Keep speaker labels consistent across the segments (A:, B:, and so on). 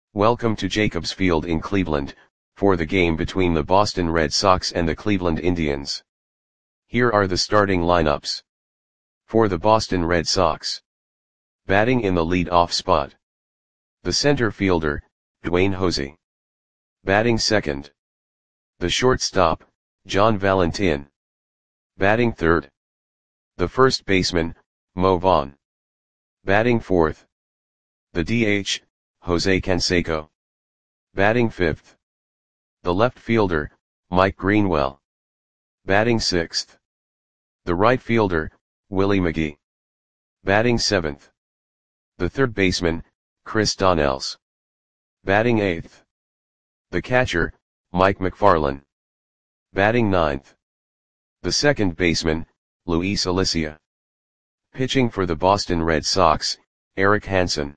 A: Welcome to Jacobs Field in Cleveland, for the game between the Boston Red Sox and the Cleveland Indians. Here are the starting lineups. For the Boston Red Sox. Batting in the lead-off spot. The center fielder, Dwayne Hosey. Batting second. The shortstop, John Valentin. Batting third. The first baseman, Mo Vaughn. Batting fourth. The DH, Jose Canseco. Batting fifth. The left fielder, Mike Greenwell. Batting sixth. The right fielder, Willie McGee. Batting seventh. The third baseman, Chris Donnells. Batting eighth. The catcher, Mike McFarland. Batting ninth. The second baseman, Luis Alicia. Pitching for the Boston Red Sox, Eric Hansen.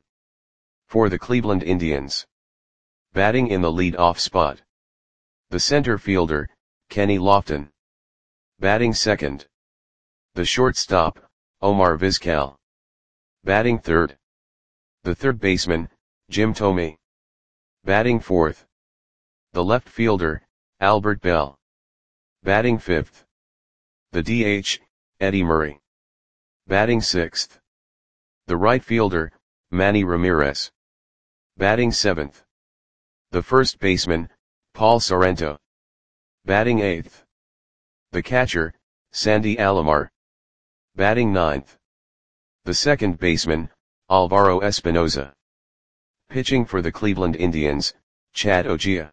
A: For the Cleveland Indians. Batting in the lead-off spot. The center fielder, Kenny Lofton. Batting second. The shortstop, Omar Vizquel. Batting third. The third baseman, Jim Thome. Batting fourth. The left fielder, Albert Belle. Batting fifth. The DH, Eddie Murray. Batting sixth. The right fielder, Manny Ramirez. Batting seventh. The first baseman, Paul Sorrento. Batting eighth. The catcher, Sandy Alomar. Batting ninth. The second baseman, Alvaro Espinoza. Pitching for the Cleveland Indians, Chad Ogea.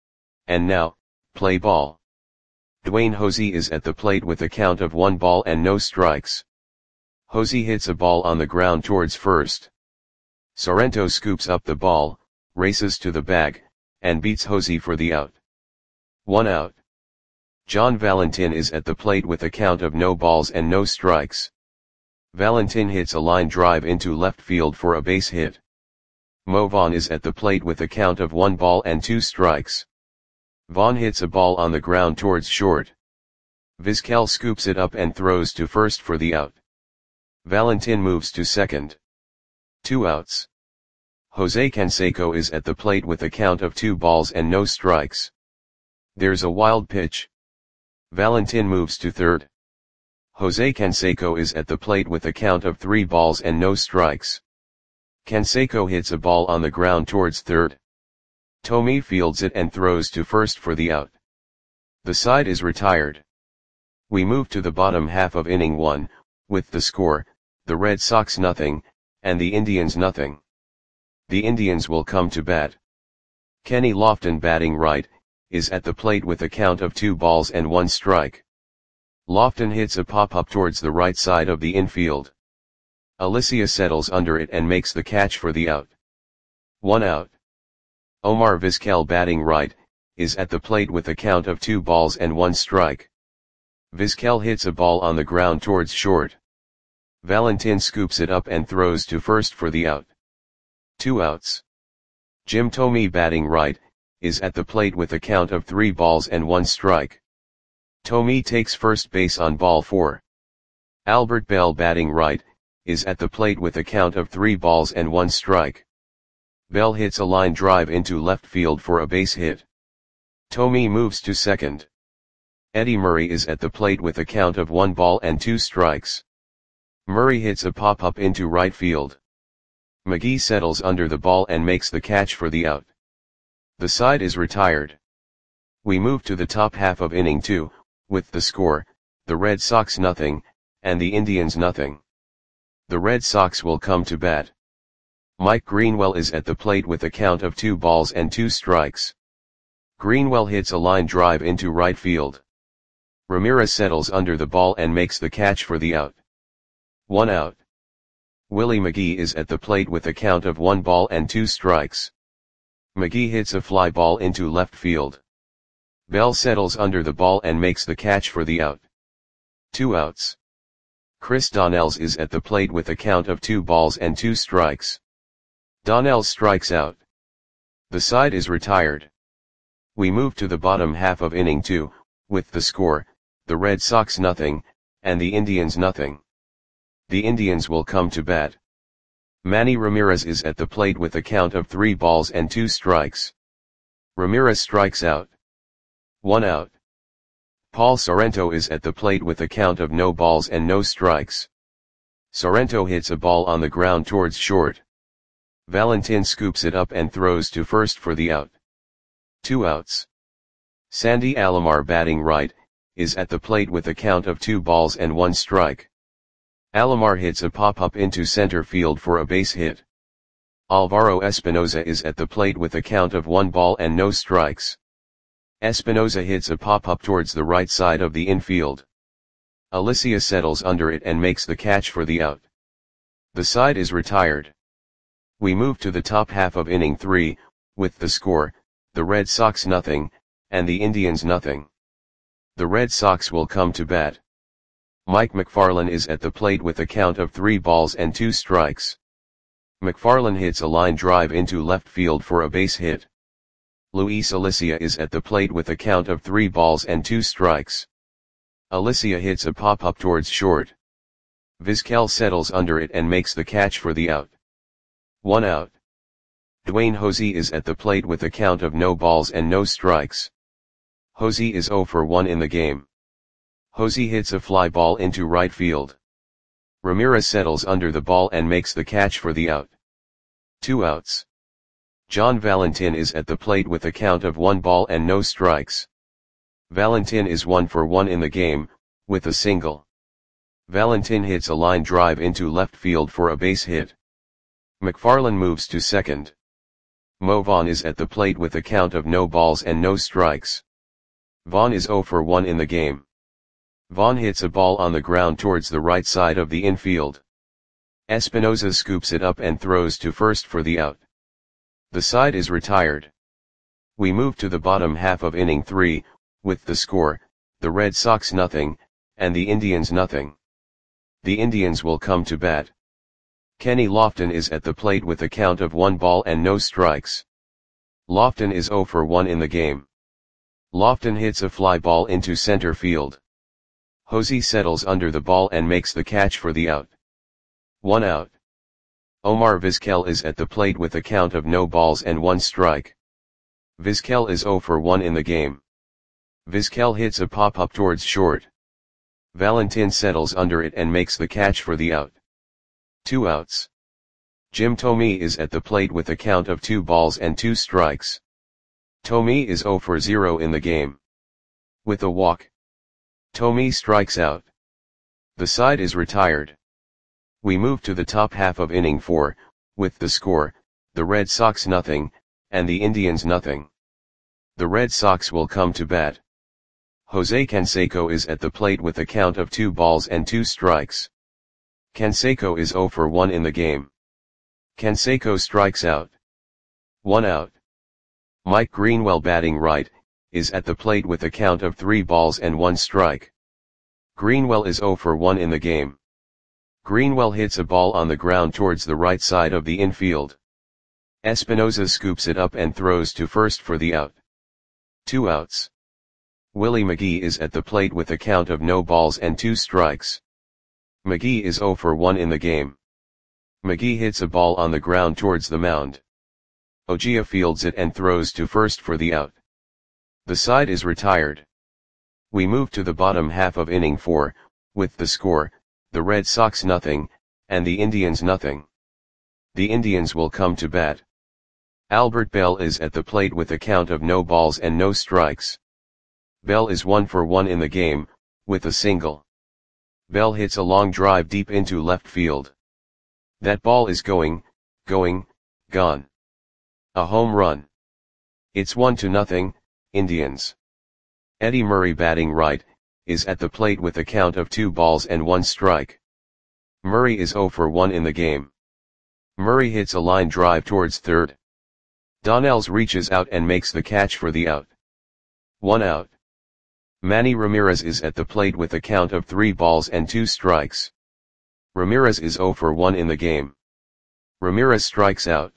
A: And now, play ball. Dwayne Hosey is at the plate with a count of 1 ball and no strikes. Hosey hits a ball on the ground towards first. Sorrento scoops up the ball, races to the bag, and beats Hosey for the out. 1 out. John Valentin is at the plate with a count of no balls and no strikes. Valentin hits a line drive into left field for a base hit. Mo Vaughn is at the plate with a count of 1 ball and 2 strikes. Vaughn hits a ball on the ground towards short. Vizquel scoops it up and throws to first for the out. Valentin moves to second. 2 outs. Jose Canseco is at the plate with a count of 2 balls and no strikes. There's a wild pitch. Valentin moves to third. Jose Canseco is at the plate with a count of 3 balls and no strikes. Canseco hits a ball on the ground towards third. Thome fields it and throws to first for the out. The side is retired. We move to the bottom half of inning 1, with the score, the Red Sox 0, and the Indians 0. The Indians will come to bat. Kenny Lofton, batting right, is at the plate with a count of 2 balls and 1 strike. Lofton hits a pop-up towards the right side of the infield. Alicia settles under it and makes the catch for the out. 1 out. Omar Vizquel, batting right, is at the plate with a count of 2 balls and 1 strike. Vizquel hits a ball on the ground towards short. Valentin scoops it up and throws to first for the out. 2 outs. Jim Thome, batting right, is at the plate with a count of 3 balls and 1 strike. Thome takes first base on ball 4. Albert Belle, batting right, is at the plate with a count of 3 balls and 1 strike. Belle hits a line drive into left field for a base hit. Thome moves to second. Eddie Murray is at the plate with a count of 1 ball and 2 strikes. Murray hits a pop-up into right field. McGee settles under the ball and makes the catch for the out. The side is retired. We move to the top half of inning 2, with the score, the Red Sox 0, and the Indians 0. The Red Sox will come to bat. Mike Greenwell is at the plate with a count of 2 balls and 2 strikes. Greenwell hits a line drive into right field. Ramirez settles under the ball and makes the catch for the out. 1 out. Willie McGee is at the plate with a count of 1 ball and 2 strikes. McGee hits a fly ball into left field. Bell settles under the ball and makes the catch for the out. 2 outs. Chris Donnells is at the plate with a count of 2 balls and 2 strikes. Donnells strikes out. The side is retired. We move to the bottom half of inning 2, with the score, the Red Sox 0, and the Indians 0. The Indians will come to bat. Manny Ramirez is at the plate with a count of 3 balls and 2 strikes. Ramirez strikes out. 1 out. Paul Sorrento is at the plate with a count of no balls and no strikes. Sorrento hits a ball on the ground towards short. Valentin scoops it up and throws to first for the out. 2 outs. Sandy Alomar, batting right, is at the plate with a count of 2 balls and 1 strike. Alomar hits a pop-up into center field for a base hit. Alvaro Espinoza is at the plate with a count of 1 ball and no strikes. Espinoza hits a pop-up towards the right side of the infield. Alicia settles under it and makes the catch for the out. The side is retired. We move to the top half of inning 3, with the score, the Red Sox nothing, and the Indians nothing. The Red Sox will come to bat. Mike McFarland is at the plate with a count of 3 balls and 2 strikes. McFarland hits a line drive into left field for a base hit. Luis Alicia is at the plate with a count of 3 balls and 2 strikes. Alicia hits a pop-up towards short. Vizquel settles under it and makes the catch for the out. 1 out. Dwayne Hosey is at the plate with a count of no balls and no strikes. Hosey is 0 for 1 in the game. Hosey hits a fly ball into right field. Ramirez settles under the ball and makes the catch for the out. 2 outs. John Valentin is at the plate with a count of 1 ball and no strikes. Valentin is 1 for 1 in the game, with a single. Valentin hits a line drive into left field for a base hit. McFarland moves to second. Mo Vaughn is at the plate with a count of no balls and no strikes. Vaughn is 0 for 1 in the game. Vaughn hits a ball on the ground towards the right side of the infield. Espinoza scoops it up and throws to first for the out. The side is retired. We move to the bottom half of inning 3, with the score, the Red Sox nothing, and the Indians nothing. The Indians will come to bat. Kenny Lofton is at the plate with a count of 1 ball and no strikes. Lofton is 0 for 1 in the game. Lofton hits a fly ball into center field. Hosey settles under the ball and makes the catch for the out. 1 out. Omar Vizquel is at the plate with a count of no balls and 1 strike. Vizquel is 0 for 1 in the game. Vizquel hits a pop-up towards short. Valentin settles under it and makes the catch for the out. 2 outs. Jim Thome is at the plate with a count of 2 balls and 2 strikes. Thome is 0 for 0 in the game. With a walk, Thome strikes out. The side is retired. We move to the top half of inning 4, with the score, the Red Sox nothing, and the Indians nothing. The Red Sox will come to bat. Jose Canseco is at the plate with a count of 2 balls and 2 strikes. Canseco is 0 for 1 in the game. Canseco strikes out. 1 out. Mike Greenwell, batting right, is at the plate with a count of 3 balls and 1 strike. Greenwell is 0 for 1 in the game. Greenwell hits a ball on the ground towards the right side of the infield. Espinoza scoops it up and throws to first for the out. 2 outs. Willie McGee is at the plate with a count of no balls and 2 strikes. McGee is 0 for 1 in the game. McGee hits a ball on the ground towards the mound. Ojia fields it and throws to first for the out. The side is retired. We move to the bottom half of inning 4, with the score, the Red Sox nothing, and the Indians nothing. The Indians will come to bat. Albert Bell is at the plate with a count of no balls and no strikes. Bell is 1 for 1 in the game, with a single. Bell hits a long drive deep into left field. That ball is going, gone. A home run. It's 1-0, Indians. Eddie Murray, batting right, is at the plate with a count of 2 balls and 1 strike. Murray is 0 for 1 in the game. Murray hits a line drive towards third. Donnells reaches out and makes the catch for the out. 1 out. Manny Ramirez is at the plate with a count of 3 balls and 2 strikes. Ramirez is 0 for 1 in the game. Ramirez strikes out.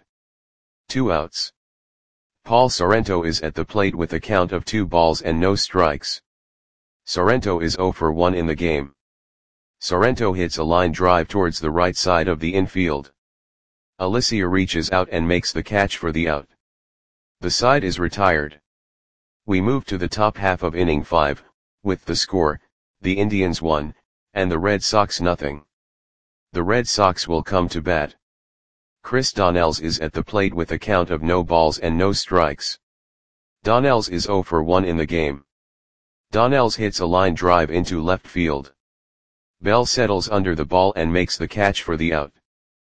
A: 2 outs. Paul Sorrento is at the plate with a count of 2 balls and no strikes. Sorrento is 0 for 1 in the game. Sorrento hits a line drive towards the right side of the infield. Alicia reaches out and makes the catch for the out. The side is retired. We move to the top half of inning 5, with the score, the Indians 1, and the Red Sox nothing. The Red Sox will come to bat. Chris Donnells is at the plate with a count of no balls and no strikes. Donnells is 0 for 1 in the game. Donnells hits a line drive into left field. Bell settles under the ball and makes the catch for the out.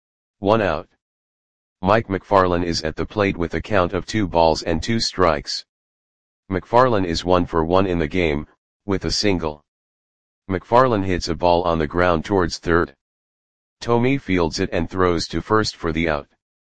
A: 1 out. Mike McFarland is at the plate with a count of 2 balls and 2 strikes. McFarland is 1 for 1 in the game, with a single. McFarland hits a ball on the ground towards third. Thome fields it and throws to first for the out.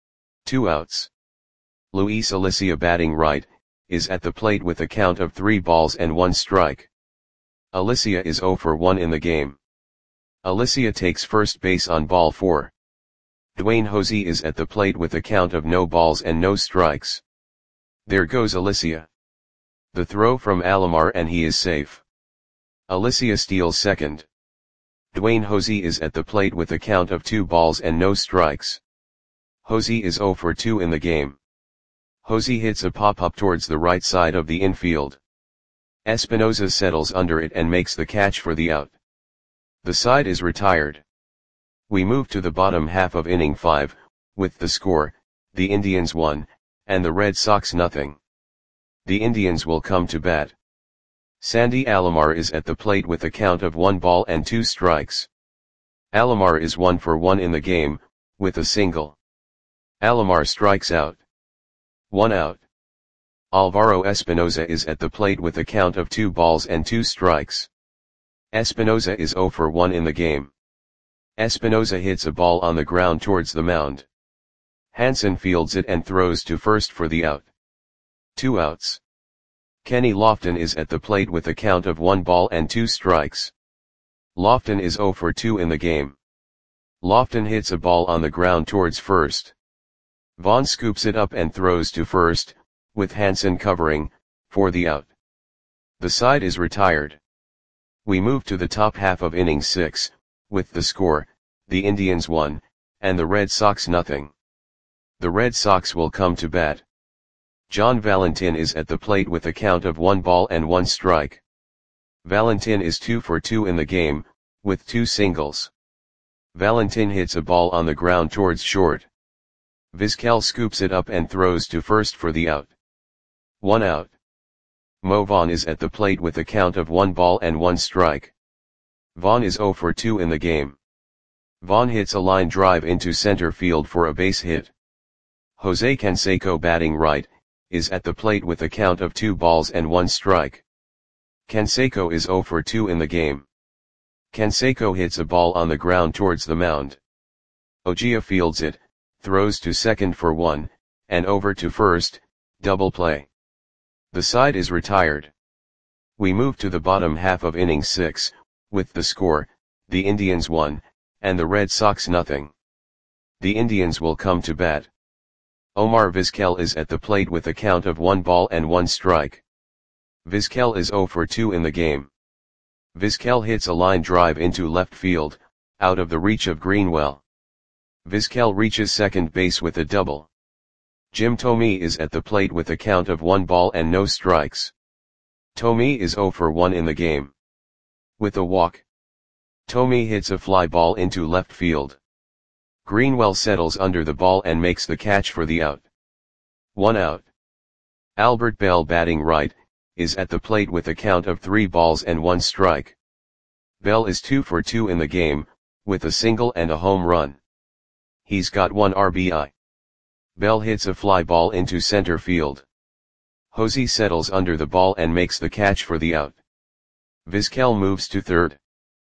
A: 2 outs. Luis Alicia, batting right, is at the plate with a count of 3 balls and 1 strike. Alicia is 0 for 1 in the game. Alicia takes first base on ball 4. Dwayne Hosey is at the plate with a count of no balls and no strikes. There goes Alicia. The throw from Alomar and he is safe. Alicia steals second. Dwayne Hosey is at the plate with a count of 2 balls and no strikes. Hosey is 0 for 2 in the game. Hosey hits a pop-up towards the right side of the infield. Espinosa settles under it and makes the catch for the out. The side is retired. We move to the bottom half of inning 5, with the score, the Indians 1, and the Red Sox nothing. The Indians will come to bat. Sandy Alomar is at the plate with a count of 1 ball and 2 strikes. Alomar is 1 for 1 in the game, with a single. Alomar strikes out. 1 out. Alvaro Espinosa is at the plate with a count of 2 balls and 2 strikes. Espinosa is 0 for 1 in the game. Espinosa hits a ball on the ground towards the mound. Hansen fields it and throws to first for the out. 2 outs. Kenny Lofton is at the plate with a count of 1 ball and 2 strikes. Lofton is 0 for 2 in the game. Lofton hits a ball on the ground towards first. Vaughn scoops it up and throws to first, with Hansen covering, for the out. The side is retired. We move to the top half of inning 6, with the score, the Indians 1, and the Red Sox nothing. The Red Sox will come to bat. John Valentin is at the plate with a count of 1 ball and 1 strike. Valentin is 2 for 2 in the game, with 2 singles. Valentin hits a ball on the ground towards short. Vizquel scoops it up and throws to first for the out. 1 out. Mo Vaughn is at the plate with a count of 1 ball and 1 strike. Vaughn is 0 for 2 in the game. Vaughn hits a line drive into center field for a base hit. Jose Canseco, batting right, is at the plate with a count of 2 balls and 1 strike. Canseco is 0 for 2 in the game. Canseco hits a ball on the ground towards the mound. Ojia fields it, throws to second for 1, and over to first, double play. The side is retired. We move to the bottom half of inning 6, with the score, the Indians 1, and the Red Sox nothing. The Indians will come to bat. Omar Vizquel is at the plate with a count of 1 ball and 1 strike. Vizquel is 0 for 2 in the game. Vizquel hits a line drive into left field, out of the reach of Greenwell. Vizquel reaches second base with a double. Jim Thome is at the plate with a count of 1 ball and no strikes. Thome is 0 for 1 in the game. With a walk, Thome hits a fly ball into left field. Greenwell settles under the ball and makes the catch for the out. 1 out. Albert Bell, batting right, is at the plate with a count of 3 balls and 1 strike. Bell is 2 for 2 in the game, with a single and a home run. He's got 1 RBI. Bell hits a fly ball into center field. Hosey settles under the ball and makes the catch for the out. Vizquel moves to third.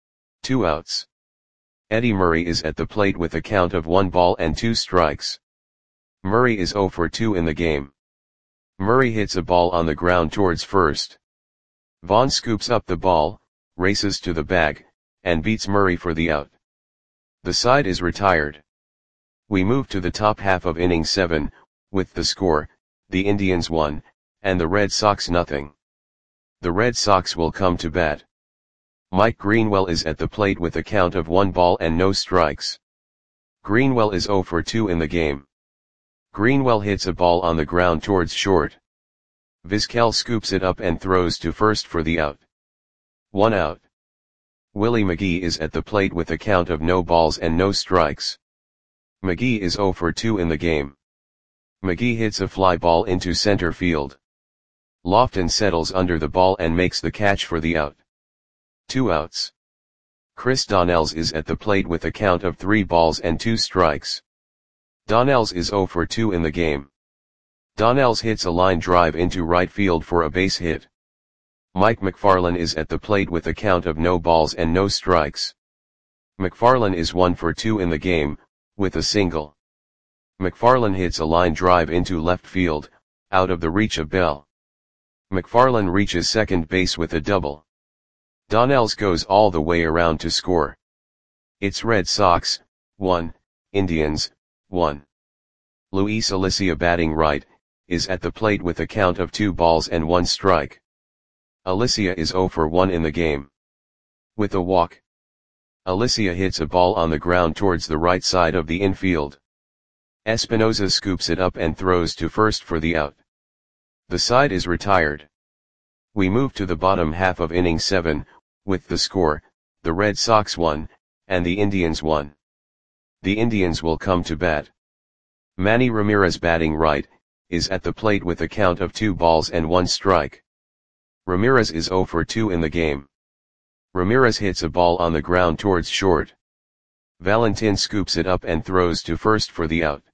A: 2 outs. Eddie Murray is at the plate with a count of 1 ball and 2 strikes. Murray is 0 for 2 in the game. Murray hits a ball on the ground towards first. Vaughn scoops up the ball, races to the bag, and beats Murray for the out. The side is retired. We move to the top half of inning 7, with the score, the Indians 1, and the Red Sox nothing. The Red Sox will come to bat. Mike Greenwell is at the plate with a count of 1 ball and no strikes. Greenwell is 0 for 2 in the game. Greenwell hits a ball on the ground towards short. Vizquel scoops it up and throws to first for the out. 1 out. Willie McGee is at the plate with a count of no balls and no strikes. McGee is 0 for 2 in the game. McGee hits a fly ball into center field. Lofton settles under the ball and makes the catch for the out. 2 outs. Chris Donnells is at the plate with a count of 3 balls and 2 strikes. Donnells is 0 for 2 in the game. Donnells hits a line drive into right field for a base hit. Mike McFarland is at the plate with a count of no balls and no strikes. McFarland is 1 for 2 in the game, with a single. McFarland hits a line drive into left field, out of the reach of Bell. McFarland reaches second base with a double. Donnells goes all the way around to score. It's Red Sox, 1, Indians, 1. Luis Alicia batting right, is at the plate with a count of 2 balls and 1 strike. Alicia is 0 for 1 in the game. With a walk. Alicia hits a ball on the ground towards the right side of the infield. Espinoza scoops it up and throws to first for the out. The side is retired. We move to the bottom half of inning 7, with the score, the Red Sox 1, and the Indians 1. The Indians will come to bat. Manny Ramirez batting right, is at the plate with a count of 2 balls and 1 strike. Ramirez is 0 for 2 in the game. Ramirez hits a ball on the ground towards short. Valentin scoops it up and throws to first for the out.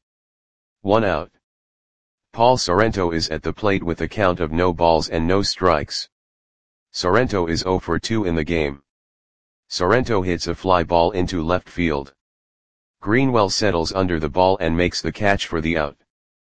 A: 1 out. Paul Sorrento is at the plate with a count of no balls and no strikes. Sorrento is 0 for 2 in the game. Sorrento hits a fly ball into left field. Greenwell settles under the ball and makes the catch for the out.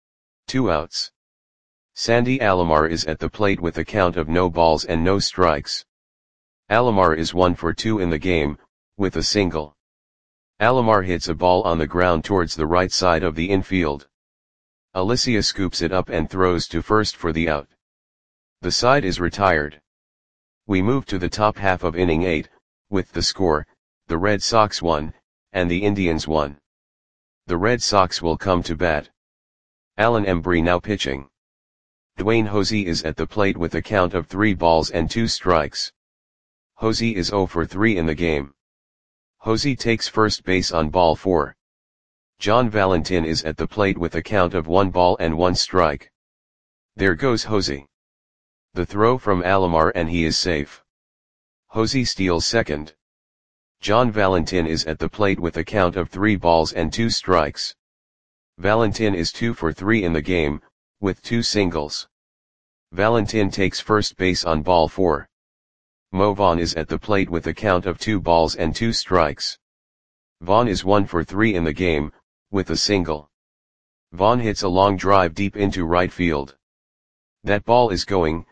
A: 2 outs. Sandy Alomar is at the plate with a count of no balls and no strikes. Alomar is 1 for 2 in the game, with a single. Alomar hits a ball on the ground towards the right side of the infield. Alicia scoops it up and throws to first for the out. The side is retired. We move to the top half of inning 8, with the score, the Red Sox 1, and the Indians 1. The Red Sox will come to bat. Alan Embry now pitching. Dwayne Hosey is at the plate with a count of 3 balls and 2 strikes. Hosey is 0 for 3 in the game. Hosey takes first base on ball 4. John Valentin is at the plate with a count of 1 ball and 1 strike. There goes Hosey. The throw from Alomar and he is safe. Hosey steals second. John Valentin is at the plate with a count of 3 balls and 2 strikes. Valentin is 2 for 3 in the game, with 2 singles. Valentin takes first base on ball 4. Mo Vaughn is at the plate with a count of 2 balls and 2 strikes. Vaughn is 1 for 3 in the game, with a single. Vaughn hits a long drive deep into right field. That ball is gone.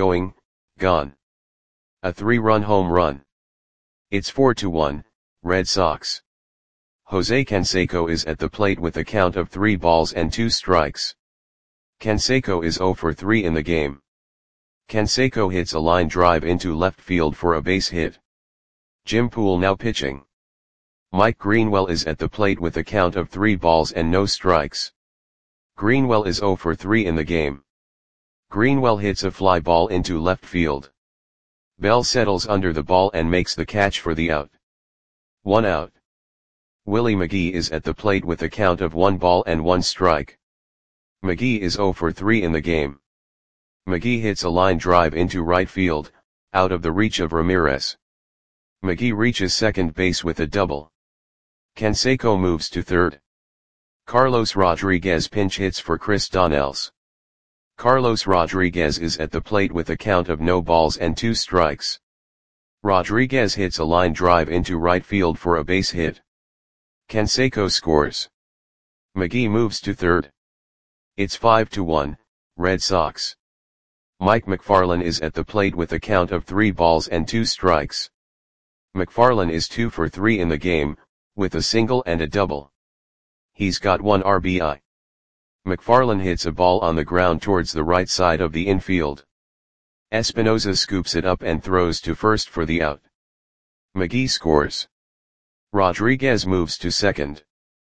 A: A 3-run home run. It's 4-1, Red Sox. Jose Canseco is at the plate with a count of 3 balls and 2 strikes. Canseco is 0 for 3 in the game. Canseco hits a line drive into left field for a base hit. Jim Poole now pitching. Mike Greenwell is at the plate with a count of 3 balls and no strikes. Greenwell is 0 for 3 in the game. Greenwell hits a fly ball into left field. Bell settles under the ball and makes the catch for the out. 1 out. Willie McGee is at the plate with a count of 1 ball and 1 strike. McGee is 0 for 3 in the game. McGee hits a line drive into right field, out of the reach of Ramirez. McGee reaches second base with a double. Canseco moves to third. Carlos Rodriguez pinch hits for Chris Donnells. Carlos Rodriguez is at the plate with a count of no balls and 2 strikes. Rodriguez hits a line drive into right field for a base hit. Canseco scores. McGee moves to third. It's 5-1, Red Sox. Mike McFarland is at the plate with a count of 3 balls and 2 strikes. McFarland is 2 for 3 in the game, with a single and a double. He's got 1 RBI. McFarland hits a ball on the ground towards the right side of the infield. Espinoza scoops it up and throws to first for the out. McGee scores. Rodriguez moves to second.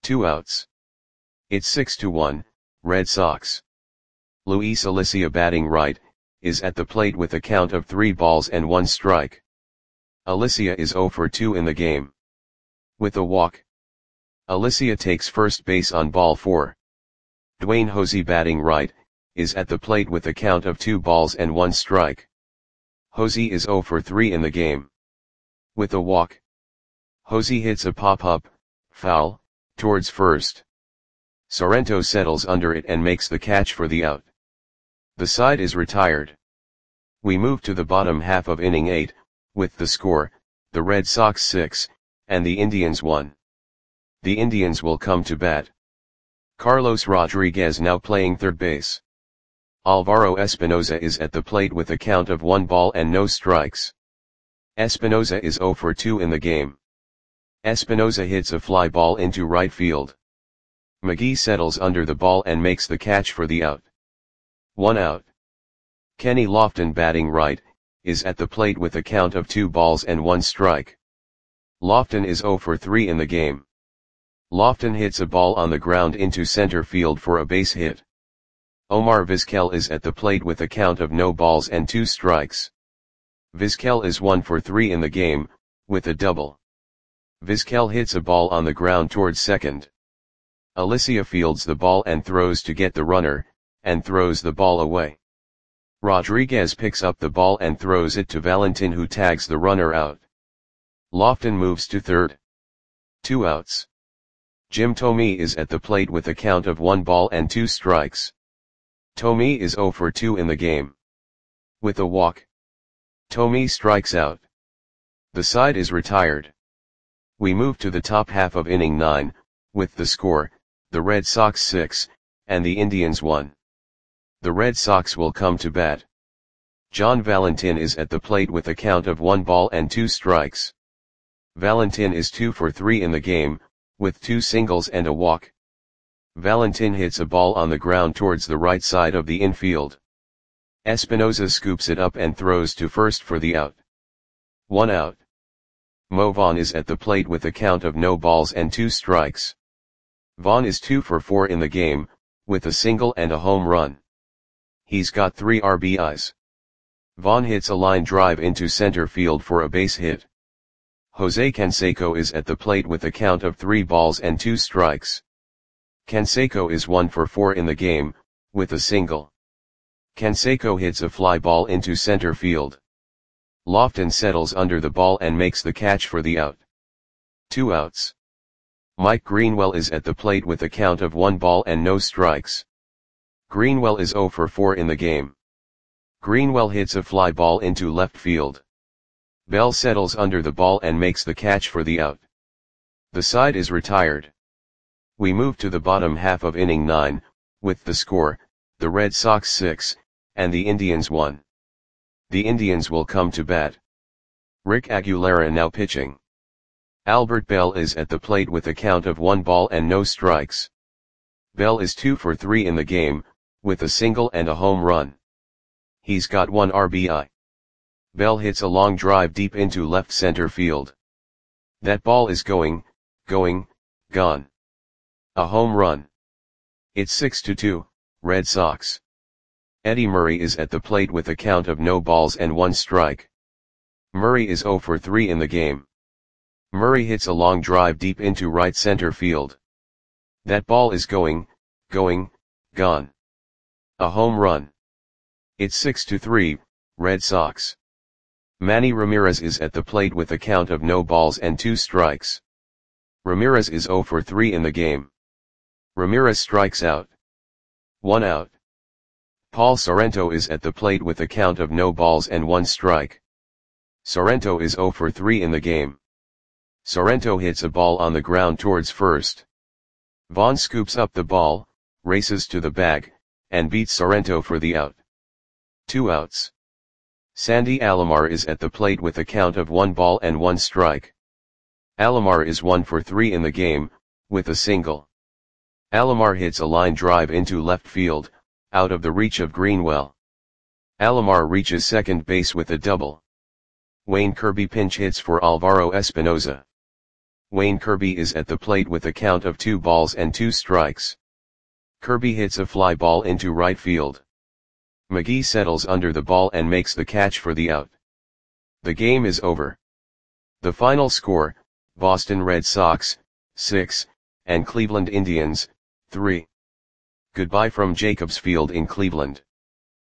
A: 2 outs. It's 6-1, Red Sox. Luis Alicia batting right, is at the plate with a count of 3 balls and 1 strike. Alicia is 0 for 2 in the game. With a walk. Alicia takes first base on ball 4. Dwayne Hosey batting right, is at the plate with a count of 2 balls and 1 strike. Hosey is 0 for 3 in the game. With a walk. Hosey hits a pop-up, foul, towards first. Sorrento settles under it and makes the catch for the out. The side is retired. We move to the bottom half of inning 8, with the score, the Red Sox 6, and the Indians 1. The Indians will come to bat. Carlos Rodriguez now playing third base. Alvaro Espinoza is at the plate with a count of 1 ball and no strikes. Espinoza is 0 for 2 in the game. Espinoza hits a fly ball into right field. McGee settles under the ball and makes the catch for the out. 1 out. Kenny Lofton batting right, is at the plate with a count of 2 balls and 1 strike. Lofton is 0 for 3 in the game. Lofton hits a ball on the ground into center field for a base hit. Omar Vizquel is at the plate with a count of no balls and 2 strikes. Vizquel is 1 for 3 in the game, with a double. Vizquel hits a ball on the ground towards second. Alicia fields the ball and throws to get the runner, and throws the ball away. Rodriguez picks up the ball and throws it to Valentin, who tags the runner out. Lofton moves to third. 2 outs. Jim Thome is at the plate with a count of 1 ball and 2 strikes. Thome is 0 for 2 in the game. With a walk. Thome strikes out. The side is retired. We move to the top half of inning 9, with the score, the Red Sox 6, and the Indians 1. The Red Sox will come to bat. John Valentin is at the plate with a count of 1 ball and 2 strikes. Valentin is 2 for 3 in the game, with 2 singles and a walk. Valentin hits a ball on the ground towards the right side of the infield. Espinoza scoops it up and throws to first for the out. 1 out. Mo Vaughn is at the plate with a count of no balls and 2 strikes. Vaughn is 2 for 4 in the game, with a single and a home run. He's got 3 RBIs. Vaughn hits a line drive into center field for a base hit. Jose Canseco is at the plate with a count of 3 balls and 2 strikes. Canseco is 1 for 4 in the game, with a single. Canseco hits a fly ball into center field. Lofton settles under the ball and makes the catch for the out. 2 outs. Mike Greenwell is at the plate with a count of 1 ball and no strikes. Greenwell is 0 for 4 in the game. Greenwell hits a fly ball into left field. Bell settles under the ball and makes the catch for the out. The side is retired. We move to the bottom half of inning 9, with the score, the Red Sox 6, and the Indians 1. The Indians will come to bat. Rick Aguilera now pitching. Albert Bell is at the plate with a count of 1 ball and no strikes. Bell is 2 for 3 in the game, with a single and a home run. He's got 1 RBI. Bell hits a long drive deep into left center field. That ball is going, gone. A home run. It's 6-2, Red Sox. Eddie Murray is at the plate with a count of no balls and 1 strike. Murray is 0 for 3 in the game. Murray hits a long drive deep into right center field. That ball is going, gone. A home run. It's 6-3, Red Sox. Manny Ramirez is at the plate with a count of no balls and 2 strikes. Ramirez is 0 for 3 in the game. Ramirez strikes out. 1 out. Paul Sorrento is at the plate with a count of no balls and 1 strike. Sorrento is 0 for 3 in the game. Sorrento hits a ball on the ground towards first. Vaughn scoops up the ball, races to the bag, and beats Sorrento for the out. 2 outs. Sandy Alomar is at the plate with a count of 1 ball and 1 strike. Alomar is 1 for 3 in the game, with a single. Alomar hits a line drive into left field, out of the reach of Greenwell. Alomar reaches second base with a double. Wayne Kirby pinch hits for Alvaro Espinoza. Wayne Kirby is at the plate with a count of 2 balls and 2 strikes. Kirby hits a fly ball into right field. McGee settles under the ball and makes the catch for the out. The game is over. The final score, Boston Red Sox, 6, and Cleveland Indians, 3. Goodbye from Jacobs Field in Cleveland.